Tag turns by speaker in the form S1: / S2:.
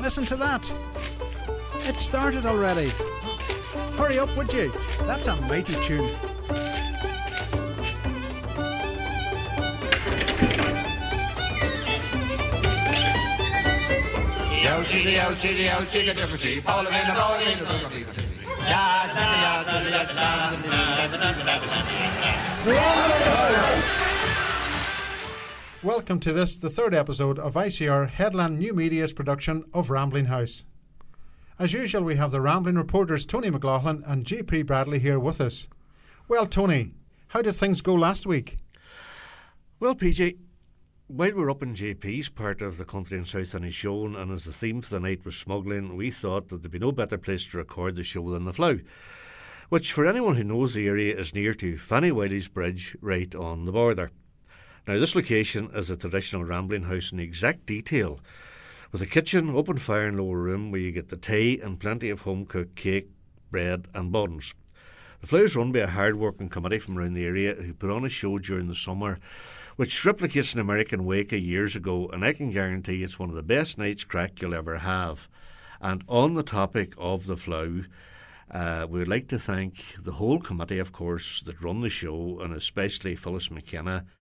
S1: Listen to that. It started already. Hurry up, would you? That's a mighty tune. Welcome to this, the third episode of ICR Headland New Media's production of Rambling House. As usual, we have the Rambling reporters Tony McLaughlin and JP Bradley here with us. Well, Tony, how did things go last week?
S2: Well, PJ, while we were up in JP's part of the country in South Inishowen, and as the theme for the night was smuggling, we thought that there'd be no better place to record the show than the Flough, which for anyone who knows the area is near to Fanny Wiley's Bridge, right on the border. Now, this location is a traditional rambling house in exact detail, with a kitchen, open fire and lower room where you get the tea and plenty of home-cooked cake, bread and buns. The Flough is run by a hard-working committee from around the area who put on a show during the summer which replicates an American Wake years ago, and I can guarantee it's one of the best nights crack you'll ever have. And on the topic of the Flough, we would like to thank the whole committee, of course, that run the show, and especially Phyllis McKenna